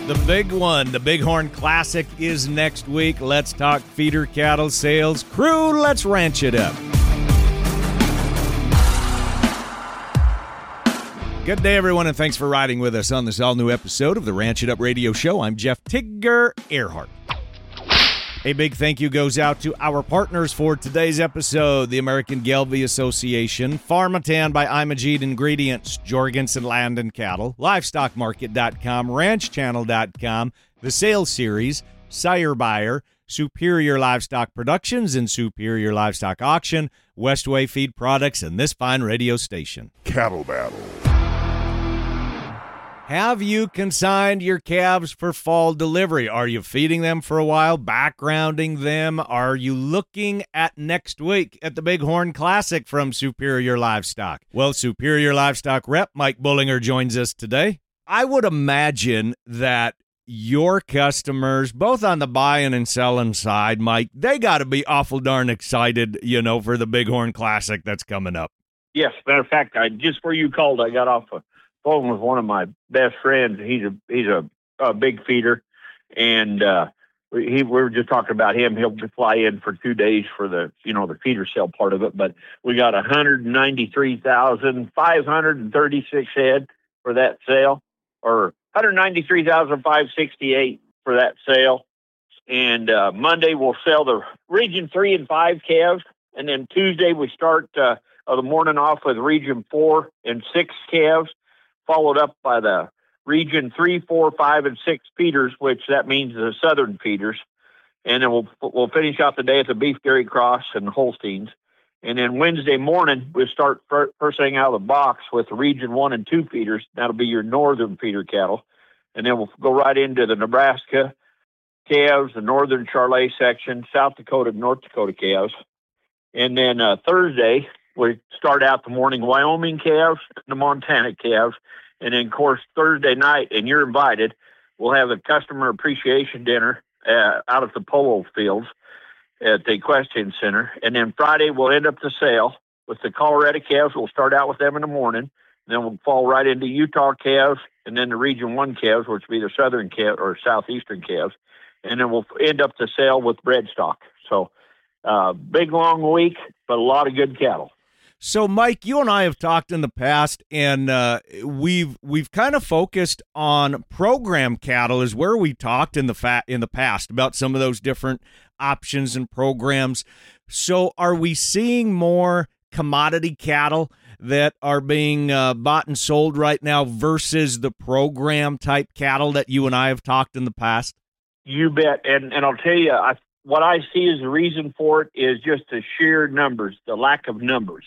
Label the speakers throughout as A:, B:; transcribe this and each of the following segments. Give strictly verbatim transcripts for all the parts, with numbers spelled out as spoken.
A: The big one, the Bighorn Classic, is next week. Let's talk feeder cattle sales. Crew, let's ranch it up. Good day, everyone, and thanks for riding with us on this all-new episode of the Ranch It Up Radio Show. I'm Jeff Tigger Earhart. A big thank you goes out to our partners for today's episode, the American Gelbvieh Association, Pharmatan by Imogene Ingredients, Jorgensen Land and Cattle, Livestock Market dot com, Ranch Channel dot com, The Sales Series, Sire Buyer, Superior Livestock Productions and Superior Livestock Auction, Westway Feed Products, and this fine radio station.
B: Cattle Battle.
A: Have you consigned your calves for fall delivery? Are you feeding them for a while, backgrounding them? Are you looking at next week at the Bighorn Classic from Superior Livestock? Well, Superior Livestock rep Mike Bullinger joins us today. I would imagine that your customers, both on the buying and selling side, Mike, they got to be awful darn excited, you know, for the Bighorn Classic that's coming up.
C: Yes, matter of fact, I just before you called, I got off a phone with one of my best friends. He's a he's a, a big feeder, and uh, we, he, we were just talking about him. He'll fly in for two days for the you know the feeder sale part of it. But we got one hundred ninety-three thousand five hundred thirty-six head for that sale, or one hundred ninety-three thousand five hundred sixty-eight for that sale. And uh, Monday we'll sell the Region Three and Five calves, and then Tuesday we start uh, the morning off with Region Four and Six calves, followed up by the Region three, four, five, and six feeders, which that means the southern feeders. And then we'll we'll finish out the day at the Beef Dairy Cross and Holsteins. And then Wednesday morning, we'll start fir- first thing out of the box with the Region one and two feeders. That'll be your northern feeder cattle. And then we'll go right into the Nebraska calves, the northern Charolais section, South Dakota, North Dakota calves. And then uh, Thursday, we start out the morning Wyoming calves, the Montana calves, and then, of course, Thursday night, and you're invited, we'll have a customer appreciation dinner uh, out at the polo fields at the Equestrian Center. And then Friday, we'll end up the sale with the Colorado calves. We'll start out with them in the morning, and then we'll fall right into Utah calves, and then the Region one calves, which will be the southern calves or southeastern calves. And then we'll end up the sale with bred stock. So, uh, big, long week, but a lot of good cattle.
A: So, Mike, you and I have talked in the past, and uh, we've we've kind of focused on program cattle, is where we talked in the fa- in the past about some of those different options and programs. So, are we seeing more commodity cattle that are being uh, bought and sold right now versus the program type cattle that you and I have talked in the past?
C: You bet, and and I'll tell you, I, what I see as the reason for it is just the sheer numbers, the lack of numbers.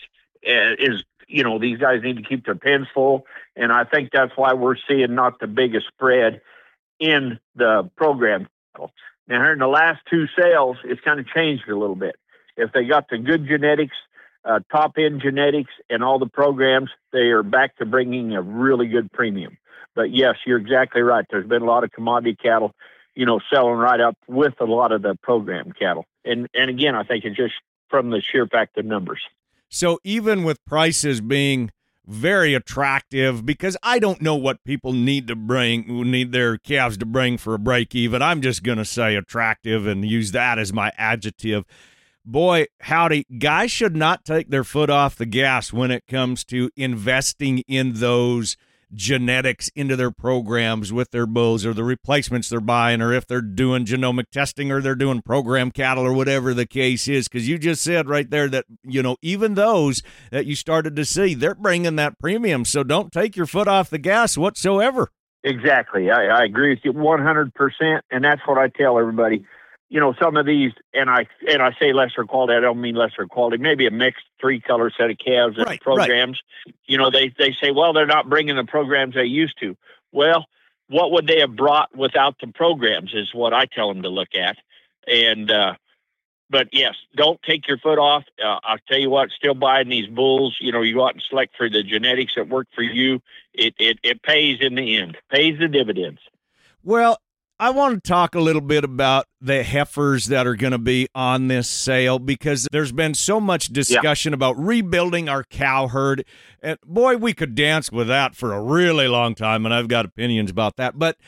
C: Is, you know, these guys need to keep their pens full, and I think that's why we're seeing not the biggest spread in the program. Now, here in the last two sales, it's kind of changed a little bit. If they got the good genetics, uh, top-end genetics, and all the programs, they are back to bringing a really good premium. But, yes, you're exactly right. There's been a lot of commodity cattle, you know, selling right up with a lot of the program cattle. And, and again, I think it's just from the sheer fact of numbers.
A: So even with prices being very attractive, because I don't know what people need to bring, need their calves to bring for a break even, I'm just going to say attractive and use that as my adjective. Boy, howdy, guys should not take their foot off the gas when it comes to investing in those genetics into their programs with their bulls or the replacements they're buying, or if they're doing genomic testing or they're doing program cattle or whatever the case is. Because you just said right there that, you know, even those that you started to see, they're bringing that premium. So don't take your foot off the gas whatsoever.
C: Exactly. I, I agree with you one hundred percent. And that's what I tell everybody. You know, some of these, and I and I say lesser quality, I don't mean lesser quality, maybe a mixed three-color set of calves and
A: right,
C: programs. Right. You know, they, they say, well, they're not bringing the programs they used to. Well, what would they have brought without the programs is what I tell them to look at. And, uh, but yes, don't take your foot off. Uh, I'll tell you what, still buying these bulls, you know, you go out and select for the genetics that work for you. It, it, it pays in the end, pays the dividends.
A: Well, I want to talk a little bit about the heifers that are going to be on this sale, because there's been so much discussion yeah. about rebuilding our cow herd. And boy, we could dance with that for a really long time, and I've got opinions about that. But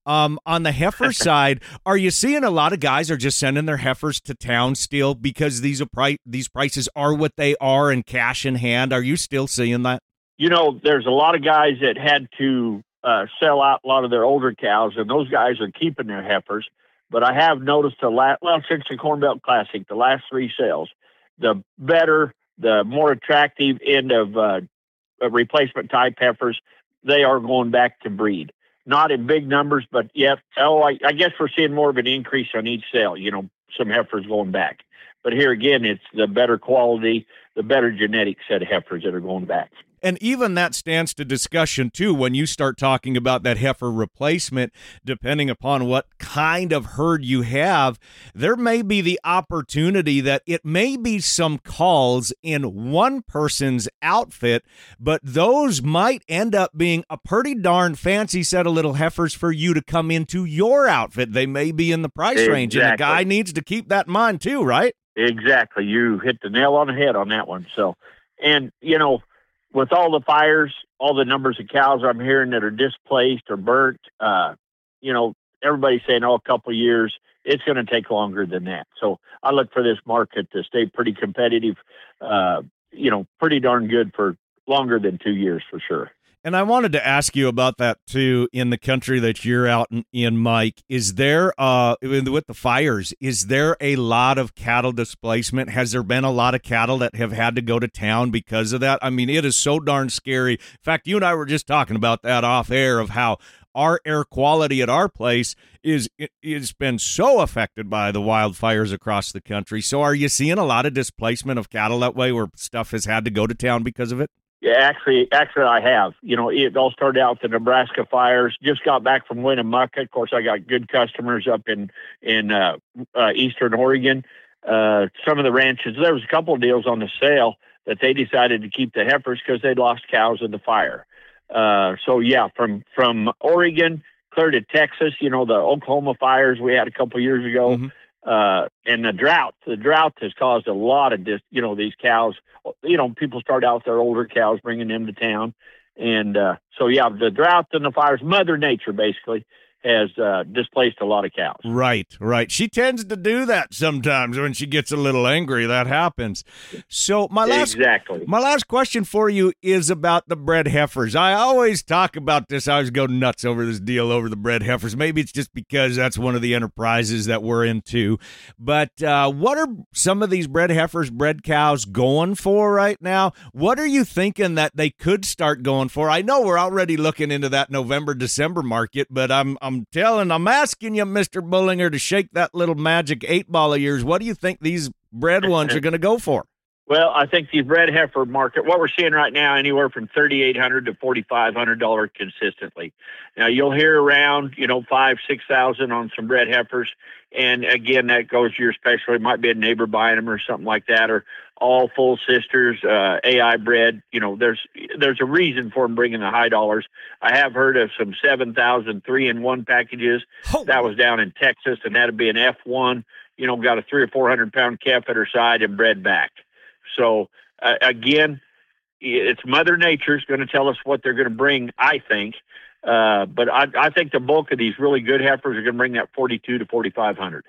A: Um, on the heifer side, are you seeing a lot of guys are just sending their heifers to town still because these are pri- these prices are what they are and cash in hand? Are you still seeing that?
C: You know, there's a lot of guys that had to uh, sell out a lot of their older cows, and those guys are keeping their heifers. But I have noticed the last, well, since the Corn Belt Classic, the last three sales, the better, the more attractive end of uh, replacement type heifers, they are going back to breed. Not in big numbers, but yet, oh, I, I guess we're seeing more of an increase on each sale, you know, some heifers going back. But here again, it's the better quality, the better genetic set of heifers that are going back.
A: And even that stands to discussion, too, when you start talking about that heifer replacement, depending upon what kind of herd you have, there may be the opportunity that it may be some calls in one person's outfit, but those might end up being a pretty darn fancy set of little heifers for you to come into your outfit. They may be in the price
C: Exactly.
A: range, and the guy needs to keep that in mind, too, right?
C: Exactly. You hit the nail on the head on that one. So, and, you know, with all the fires, all the numbers of cows I'm hearing that are displaced or burnt, uh, you know, everybody's saying, oh, a couple of years. It's going to take longer than that. So I look for this market to stay pretty competitive, uh, you know, pretty darn good for longer than two years for sure.
A: And I wanted to ask you about that, too, in the country that you're out in, in Mike. Is there, uh, with the fires, is there a lot of cattle displacement? Has there been a lot of cattle that have had to go to town because of that? I mean, it is so darn scary. In fact, you and I were just talking about that off air of how our air quality at our place is it, it's been so affected by the wildfires across the country. So are you seeing a lot of displacement of cattle that way where stuff has had to go to town because of it?
C: Yeah, actually, actually, I have. You know, it all started out with the Nebraska fires. Just got back from Winnemucca. Of course, I got good customers up in in uh, uh, Eastern Oregon. Uh, some of the ranches, there was a couple of deals on the sale that they decided to keep the heifers because they'd lost cows in the fire. Uh, so yeah, from from Oregon clear to Texas. You know, the Oklahoma fires we had a couple of years ago. Mm-hmm. Uh, and the drought, the drought has caused a lot of dis, you know, these cows, you know, people start out with their older cows, bringing them to town. And, uh, so yeah, the drought and the fires, Mother Nature basically has, uh, displaced a lot of cows.
A: Right, right. She tends to do that sometimes when she gets a little angry. That happens. So my last,
C: exactly.
A: my last question for you is about the bred heifers. I always talk about this. I always go nuts over this deal over the bred heifers. Maybe it's just because that's one of the enterprises that we're into. But uh, what are some of these bred heifers, bred cows going for right now? What are you thinking that they could start going for? I know we're already looking into that November, December market, but I'm, I'm I'm telling, I'm asking you, Mister Bullinger, to shake that little magic eight ball of yours. What do you think these bred ones are going to go for?
C: Well, I think the bred heifer market, what we're seeing right now, anywhere from thirty-eight hundred dollars to forty-five hundred dollars consistently. Now, you'll hear around, you know, five, six thousand on some bred heifers. And again, that goes to your specialty. It might be a neighbor buying them or something like that, or all full sisters, uh, A I bred. You know, there's there's a reason for them bringing the high dollars. I have heard of some seven thousand three in one packages. Oh. That was down in Texas, and that'd be an F one. You know, got a three or four hundred pound calf at her side and bred back. So uh, again, it's Mother Nature's going to tell us what they're going to bring, I think. Uh, but I, I think the bulk of these really good heifers are going to bring that forty-two to forty-five hundred.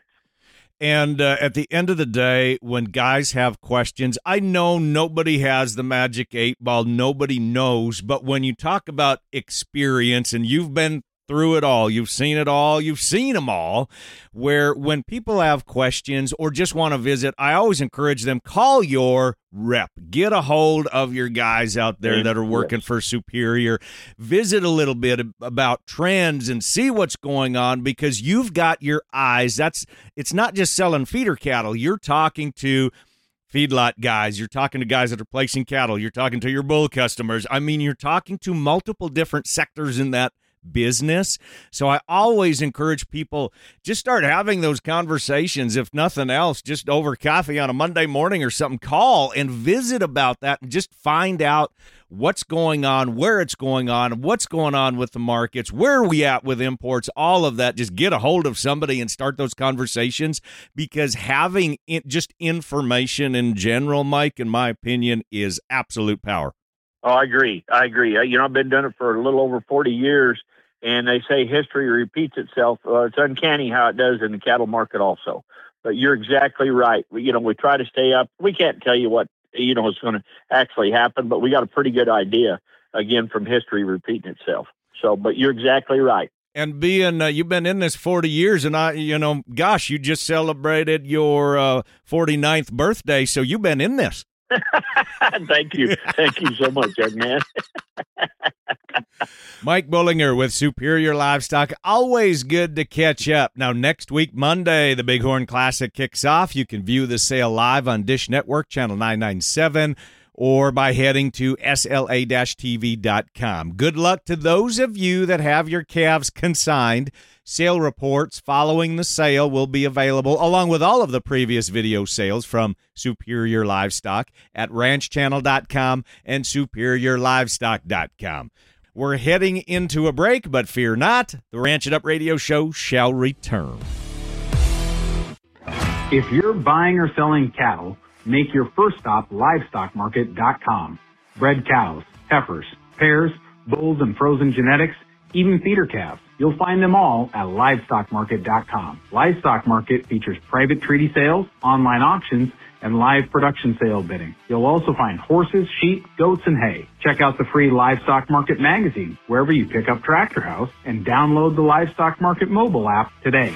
A: And uh, at the end of the day, when guys have questions, I know nobody has the magic eight ball. Nobody knows. But when you talk about experience, and you've been through it all, you've seen it all, you've seen them all, where when people have questions or just want to visit, I always encourage them, call your rep. Get a hold of your guys out there that are working for Superior. Visit a little bit about trends and see what's going on, because you've got your eyes. That's it's not just selling feeder cattle. You're talking to feedlot guys. You're talking to guys that are placing cattle. You're talking to your bull customers. I mean, you're talking to multiple different sectors in that business. So I always encourage people, just start having those conversations. If nothing else, just over coffee on a Monday morning or something, call and visit about that and just find out what's going on, where it's going on, what's going on with the markets, where are we at with imports, all of that. Just get a hold of somebody and start those conversations, because having it, just information in general, Mike, in my opinion, is absolute power.
C: Oh, I agree. I agree. You know, I've been doing it for a little over forty years. And they say history repeats itself. Uh, it's uncanny how it does in the cattle market also. But you're exactly right. We, you know, we try to stay up. We can't tell you what, you know, is going to actually happen, but we got a pretty good idea, again, from history repeating itself. So, but you're exactly right.
A: And being, uh, you've been in this forty years, and I, you know, gosh, you just celebrated your uh, forty-ninth birthday, so you've been in this.
C: Thank you. Thank you so much, young man.
A: Mike Bullinger with Superior Livestock. Always good to catch up. Now, next week, Monday, the Bighorn Classic kicks off. You can view the sale live on Dish Network, channel nine ninety-seven, or by heading to S L A T V dot com. Good luck to those of you that have your calves consigned. Sale reports following the sale will be available, along with all of the previous video sales from Superior Livestock, at ranch channel dot com and superior livestock dot com. We're heading into a break, but fear not, the Ranch It Up radio show shall return.
B: If you're buying or selling cattle, make your first stop livestock market dot com. Bred cows, heifers, pairs, bulls, and frozen genetics, even feeder calves. You'll find them all at livestock market dot com. Livestock Market features private treaty sales, online auctions, and live production sale bidding. You'll also find horses, sheep, goats, and hay. Check out the free Livestock Market magazine wherever you pick up Tractor House, and download the Livestock Market mobile app today.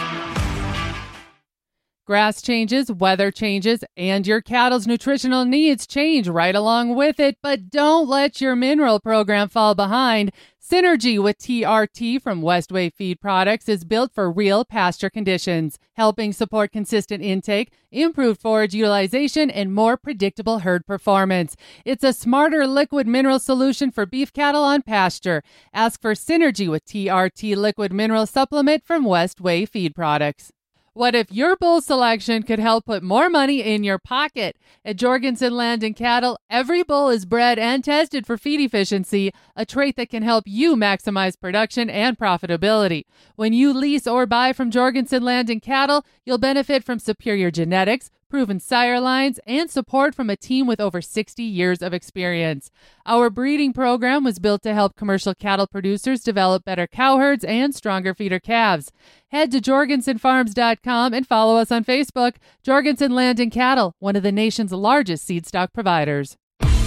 D: Grass changes, weather changes, and your cattle's nutritional needs change right along with it, but don't let your mineral program fall behind. Synergy with T R T from Westway Feed Products is built for real pasture conditions, helping support consistent intake, improved forage utilization, and more predictable herd performance. It's a smarter liquid mineral solution for beef cattle on pasture. Ask for Synergy with T R T liquid mineral supplement from Westway Feed Products. What if your bull selection could help put more money in your pocket? At Jorgensen Land and Cattle, every bull is bred and tested for feed efficiency, a trait that can help you maximize production and profitability. When you lease or buy from Jorgensen Land and Cattle, you'll benefit from superior genetics, proven sire lines, and support from a team with over sixty years of experience. Our breeding program was built to help commercial cattle producers develop better cow herds and stronger feeder calves. Head to jorgensen farms dot com and follow us on Facebook. Jorgensen Land and Cattle, one of the nation's largest seed stock providers.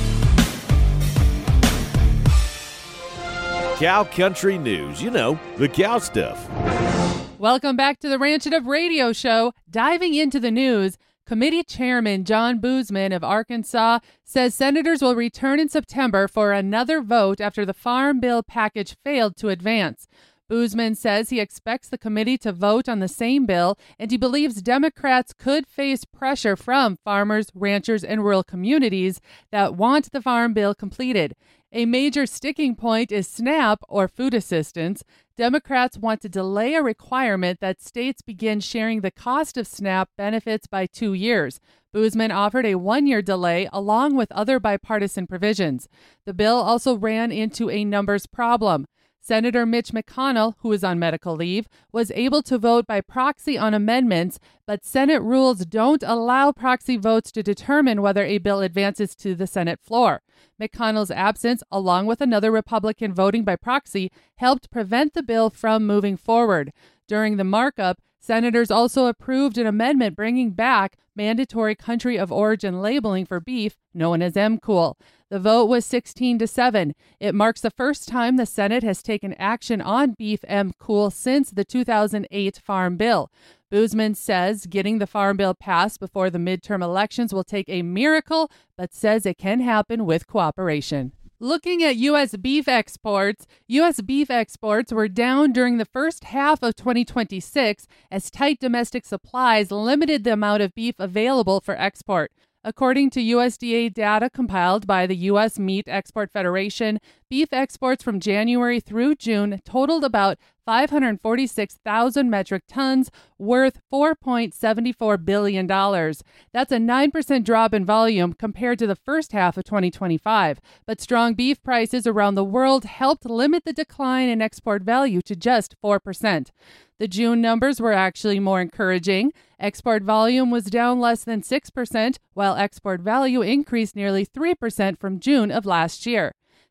A: Cow Country News, you know, the cow stuff.
D: Welcome back to the Ranch It Up radio show. Diving into the news, Committee Chairman John Boozman of Arkansas says senators will return in September for another vote after the Farm Bill package failed to advance. Boozman says he expects the committee to vote on the same bill, and he believes Democrats could face pressure from farmers, ranchers, and rural communities that want the Farm Bill completed. A major sticking point is SNAP, or food assistance. Democrats want to delay a requirement that states begin sharing the cost of SNAP benefits by two years. Boozman offered a one-year delay along with other bipartisan provisions. The bill also ran into a numbers problem. Senator Mitch McConnell, who is on medical leave, was able to vote by proxy on amendments, but Senate rules don't allow proxy votes to determine whether a bill advances to the Senate floor. McConnell's absence, along with another Republican voting by proxy, helped prevent the bill from moving forward. During the markup, senators also approved an amendment bringing back mandatory country of origin labeling for beef, known as M C O O L. The vote was sixteen to seven. It marks the first time the Senate has taken action on beef M C O O L since the two thousand eight Farm Bill. Boozman says getting the Farm Bill passed before the midterm elections will take a miracle, but says it can happen with cooperation. Looking at U S beef exports, U S beef exports were down during the first half of twenty twenty-six as tight domestic supplies limited the amount of beef available for export. According to U S D A data compiled by the U S Meat Export Federation, beef exports from January through June totaled about five hundred forty-six thousand metric tons, worth four point seven four billion dollars. That's a nine percent drop in volume compared to the first half of twenty twenty-five. But strong beef prices around the world helped limit the decline in export value to just four percent. The June numbers were actually more encouraging. Export volume was down less than six percent, while export value increased nearly three percent from June of last year.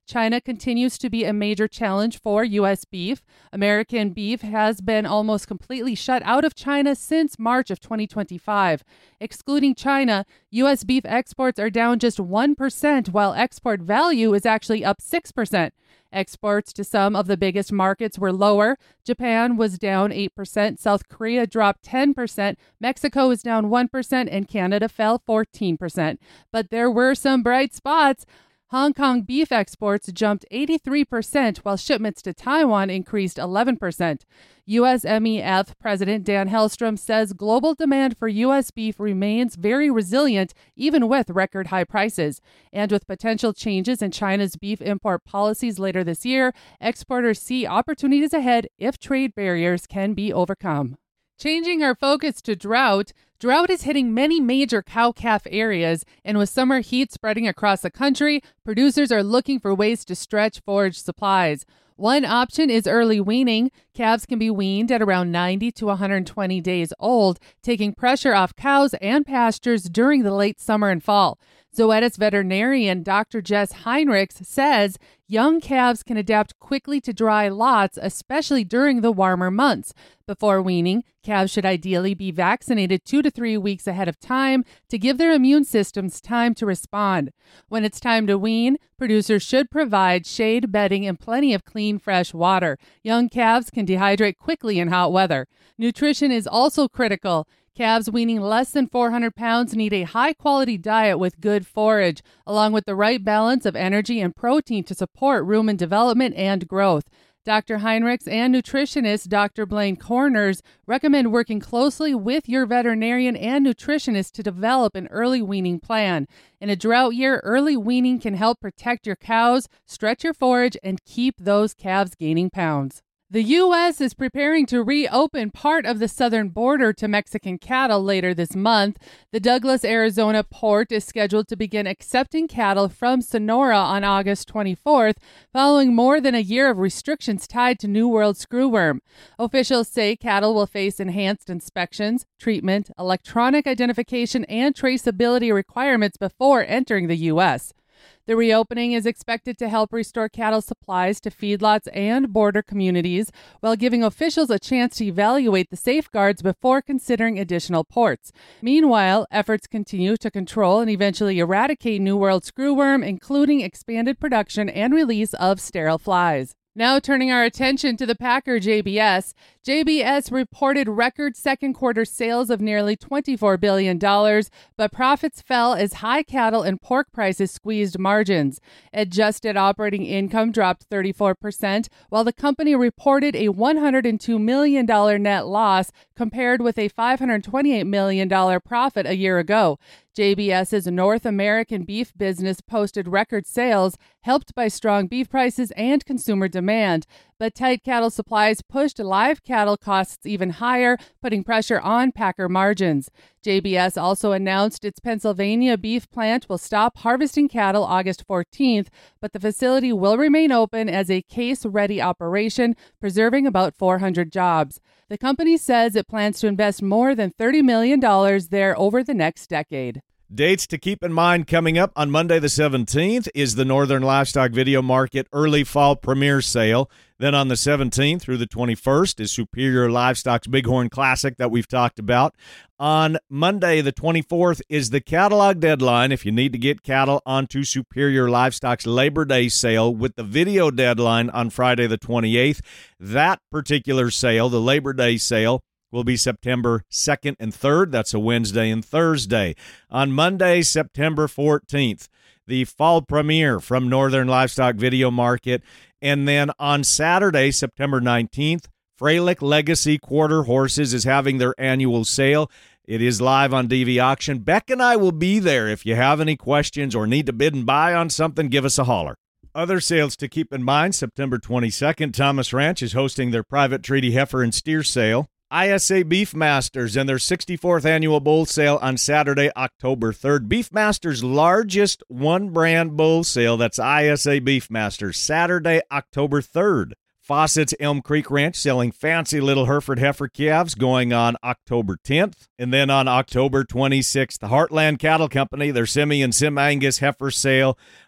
D: China continues to be a major challenge for U S beef. American beef has been almost completely shut out of China since March of twenty twenty-five. Excluding China, U S beef exports are down just one percent, while export value is actually up six percent. Exports to some of the biggest markets were lower. Japan was down eight percent, South Korea dropped ten percent, Mexico was down one percent, and Canada fell fourteen percent. But there were some bright spots. Hong Kong beef exports jumped eighty-three percent, while shipments to Taiwan increased eleven percent. U S M E F President Dan Hellstrom says global demand for U S beef remains very resilient, even with record high prices. And with potential changes in China's beef import policies later this year, exporters see opportunities ahead if trade barriers can be overcome. Changing our focus to drought, drought is hitting many major cow-calf areas, and with summer heat spreading across the country, producers are looking for ways to stretch forage supplies. One option is early weaning. Calves can be weaned at around ninety to one hundred twenty days old, taking pressure off cows and pastures during the late summer and fall. Zoetis veterinarian Doctor Jess Heinrichs says young calves can adapt quickly to dry lots, especially during the warmer months. Before weaning, calves should ideally be vaccinated two to three weeks ahead of time to give their immune systems time to respond. When it's time to wean, producers should provide shade, bedding, and plenty of clean, fresh water. Young calves can dehydrate quickly in hot weather. Nutrition is also critical. Calves weaning less than four hundred pounds need a high-quality diet with good forage, along with the right balance of energy and protein to support rumen development and growth. Doctor Heinrichs and nutritionist Doctor Blaine Corners recommend working closely with your veterinarian and nutritionist to develop an early weaning plan. In a drought year, early weaning can help protect your cows, stretch your forage, and keep those calves gaining pounds. The U S is preparing to reopen part of the southern border to Mexican cattle later this month. The Douglas, Arizona port is scheduled to begin accepting cattle from Sonora on August twenty-fourth, following more than a year of restrictions tied to New World screwworm. Officials say cattle will face enhanced inspections, treatment, electronic identification, and traceability requirements before entering the U S. The reopening is expected to help restore cattle supplies to feedlots and border communities, while giving officials a chance to evaluate the safeguards before considering additional ports. Meanwhile, efforts continue to control and eventually eradicate New World screwworm, including expanded production and release of sterile flies. Now turning our attention to the packer J B S. J B S reported record second quarter sales of nearly twenty-four billion dollars, but profits fell as high cattle and pork prices squeezed margins. Adjusted operating income dropped thirty-four percent, while the company reported a one hundred two million dollars net loss compared with a five hundred twenty-eight million dollars profit a year ago. JBS's North American beef business posted record sales, helped by strong beef prices and consumer demand. But tight cattle supplies pushed live cattle costs even higher, putting pressure on packer margins. J B S also announced its Pennsylvania beef plant will stop harvesting cattle August fourteenth, but the facility will remain open as a case-ready operation, preserving about four hundred jobs. The company says it plans to invest more than thirty million dollars there over the next decade.
A: Dates to keep in mind coming up on Monday the seventeenth is the Northern Livestock Video Market Early Fall Premiere Sale. Then on the seventeenth through the twenty-first is Superior Livestock's Bighorn Classic that we've talked about. On Monday the twenty-fourth is the catalog deadline if you need to get cattle onto Superior Livestock's Labor Day sale, with the video deadline on Friday the twenty-eighth. That particular sale, the Labor Day sale, will be September second and third. That's a Wednesday and Thursday. On Monday, September fourteenth, the fall premiere from Northern Livestock Video Market. And then on Saturday, September nineteenth, Freilich Legacy Quarter Horses is having their annual sale. It is live on D V Auction. Beck and I will be there. If you have any questions or need to bid and buy on something, give us a holler. Other sales to keep in mind, September twenty-second, Thomas Ranch is hosting their private treaty heifer and steer sale. I S A Beef Masters and their sixty-fourth annual bull sale on Saturday, October third. Beef Masters' largest one-brand bull sale, that's I S A Beef Masters, Saturday, October third. Fawcett's Elm Creek Ranch selling fancy little Hereford heifer calves going on October tenth. And then on October twenty-sixth, the Heartland Cattle Company, their Semi and Sim Angus heifer sale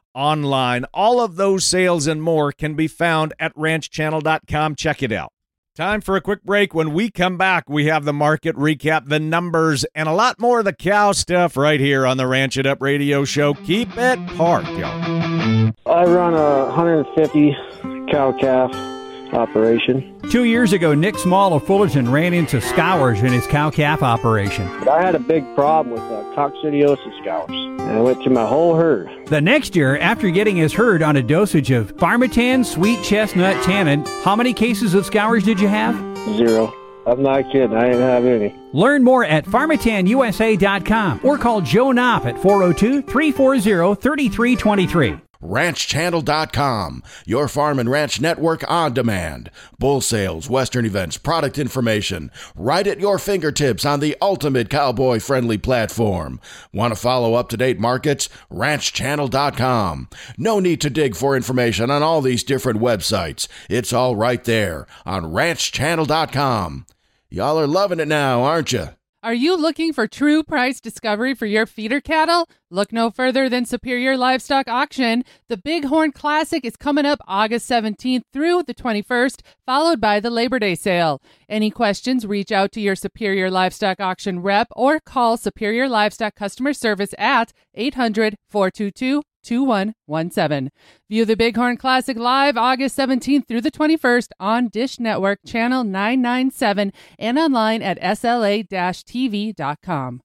A: online. All of those sales and more can be found at ranch channel dot com. Check it out. Time for a quick break. When we come back, we have the market recap, the numbers, and a lot more of the cow stuff right here on the Ranch It Up Radio Show. Keep it parked, y'all.
E: I run a one hundred fifty cow-calf operation.
F: Two years ago, Nick Small of Fullerton ran into scours in his cow-calf operation.
E: I had a big problem with uh, coccidiosis scours, and I went through my whole herd.
F: The next year, after getting his herd on a dosage of Pharmatan Sweet Chestnut Tannin, how many cases of scours did you have?
E: Zero. I'm not kidding. I didn't have any.
F: Learn more at Pharmatan U S A dot com or call Joe Knopf at four oh two, three four zero, three three two three.
G: ranch channel dot com, your farm and ranch network on demand. Bull sales, western events, product information, right at your fingertips on the ultimate cowboy-friendly platform. Want to follow up-to-date markets? ranch channel dot com. No need to dig for information on all these different websites. It's all right there on ranch channel dot com. Y'all are loving it now, aren't you?
D: Are you looking for true price discovery for your feeder cattle? Look no further than Superior Livestock Auction. The Bighorn Classic is coming up August seventeenth through the twenty-first, followed by the Labor Day sale. Any questions, reach out to your Superior Livestock Auction rep or call Superior Livestock Customer Service at eight hundred, four two two, two one one seven. View the Bighorn Classic live August seventeenth through the twenty-first on Dish Network Channel nine ninety-seven and online at S L A T V dot com.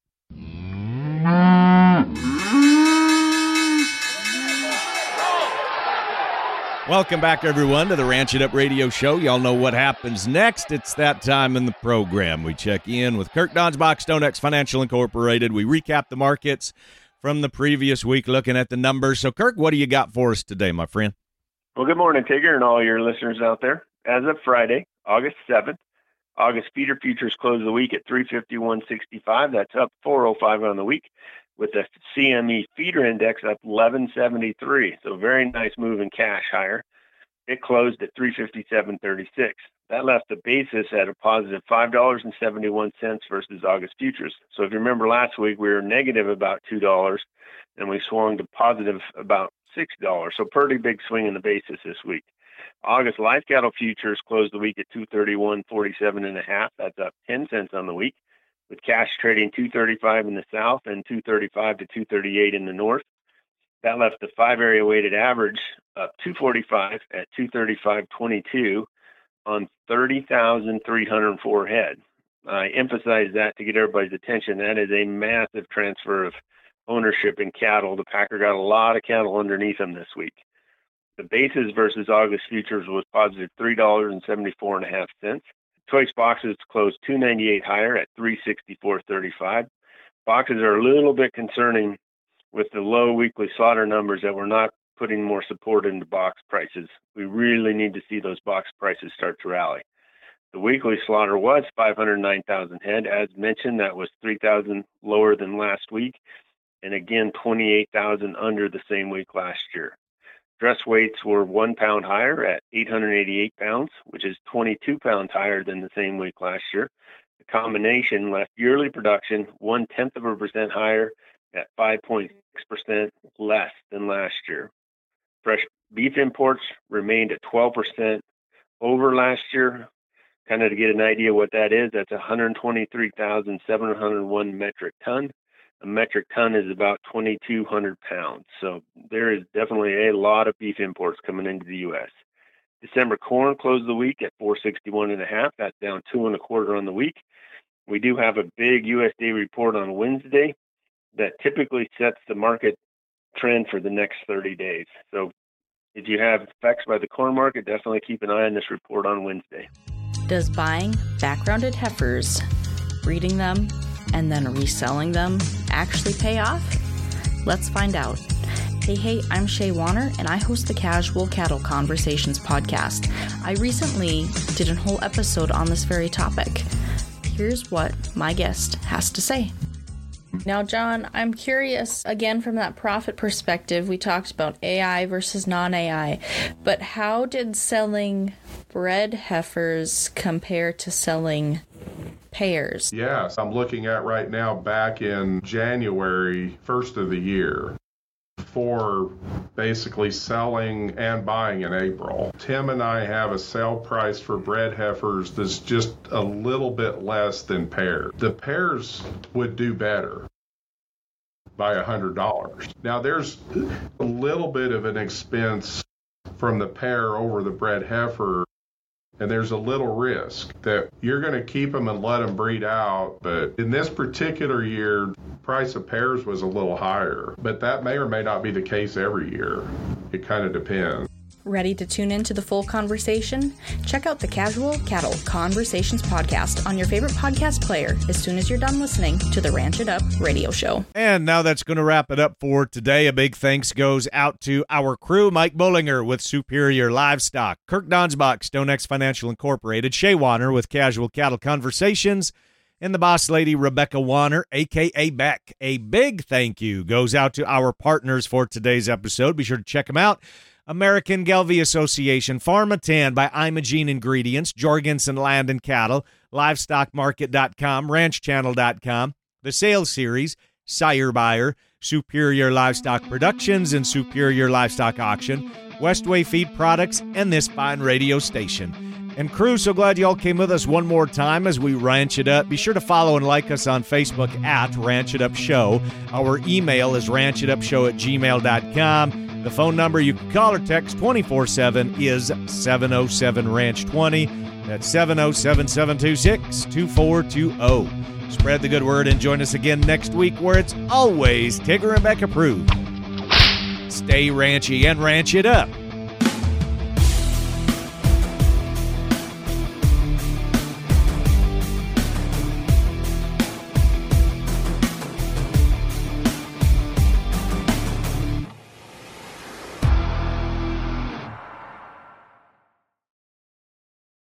A: Welcome back, everyone, to the Ranch It Up Radio Show. Y'all know what happens next. It's that time in the program. We check in with Kirk Donsbach, StoneX Financial Incorporated. We recap the markets from the previous week, looking at the numbers. So, Kirk, what do you got for us today, my friend?
H: Well, good morning, Tigger, and all your listeners out there. As of Friday, August seventh, August feeder futures closed the week at three fifty-one sixty-five. That's up four oh five on the week, with the C M E feeder index up eleven seventy-three. So very nice move in cash higher. It closed at three fifty-seven thirty-six. That left the basis at a positive five dollars and seventy-one cents versus August futures. So if you remember last week, we were negative about two dollars, and we swung to positive about six dollars. So pretty big swing in the basis this week. August live cattle futures closed the week at two thirty-one forty-seven and a half. That's up ten cents on the week, with cash trading two thirty-five in the south and two thirty-five to two thirty-eight in the north. That left the five area weighted average up two forty-five at two thirty-five twenty-two on thirty thousand three hundred four head. I emphasize that to get everybody's attention. That is a massive transfer of ownership in cattle. The packer got a lot of cattle underneath them this week. The basis versus August futures was positive three dollars and seventy-four and a half cents. Choice boxes closed two ninety-eight higher at three sixty-four thirty-five. Boxes are a little bit concerning with the low weekly slaughter numbers that we're not putting more support into box prices. We really need to see those box prices start to rally. The weekly slaughter was five hundred nine thousand head. As mentioned, that was three thousand lower than last week, and again, twenty-eight thousand under the same week last year. Dress weights were one pound higher at eight hundred eighty-eight pounds, which is twenty-two pounds higher than the same week last year. The combination left yearly production one-tenth of a percent higher at five point six percent less than last year. Fresh beef imports remained at twelve percent over last year. Kind of to get an idea what that is, that's one hundred twenty-three thousand seven hundred one metric ton. A metric ton is about twenty-two hundred pounds. So there is definitely a lot of beef imports coming into the U S. December corn closed the week at four sixty-one and a half. That's down two and a quarter on the week. We do have a big U S D A report on Wednesday that typically sets the market trend for the next thirty days. So if you have effects by the corn market, definitely keep an eye on this report on Wednesday.
I: Does buying backgrounded heifers, breeding them, and then reselling them actually pay off? Let's find out. Hey, hey, I'm Shay Warner, and I host the Casual Cattle Conversations podcast. I recently did a whole episode on this very topic. Here's what my guest has to say. Now, John, I'm curious, again, from that profit perspective, we talked about A I versus non-A I, but how did selling bred heifers compare to selling pairs?
J: Yes, I'm looking at right now back in January first of the year. for basically selling and buying in April. Tim and I have a sale price for bred heifers that's just a little bit less than pairs. The pairs would do better by one hundred dollars. Now, there's a little bit of an expense from the pair over the bred heifer, and there's a little risk that you're going to keep them and let them breed out. But in this particular year, price of pairs was a little higher. But that may or may not be the case every year. It kind of depends.
I: Ready to tune in to the full conversation? Check out the Casual Cattle Conversations podcast on your favorite podcast player as soon as you're done listening to the Ranch It Up radio show.
A: And now that's going to wrap it up for today. A big thanks goes out to our crew, Mike Bullinger with Superior Livestock, Kirk Donsbach, StoneX Financial Incorporated, Shay Warner with Casual Cattle Conversations, and the boss lady, Rebecca Warner, a k a. Beck. A big thank you goes out to our partners for today's episode. Be sure to check them out. American Gelbvieh Association, Pharmatan by Imogene Ingredients, Jorgensen Land and Cattle, livestock market dot com, ranch channel dot com, the Sales Series, Sire Buyer, Superior Livestock Productions and Superior Livestock Auction, Westway Feed Products, and this fine radio station. And crew, so glad you all came with us one more time as we ranch it up. Be sure to follow and like us on Facebook at Ranch It Up Show. Our email is ranch it up show at gmail dot com. The phone number you can call or text twenty-four seven is seven oh seven ranch twenty. That's seven oh seven, seven two six, two four two zero. Spread the good word and join us again next week where it's always Tigger and Beck approved. Stay ranchy and ranch it up.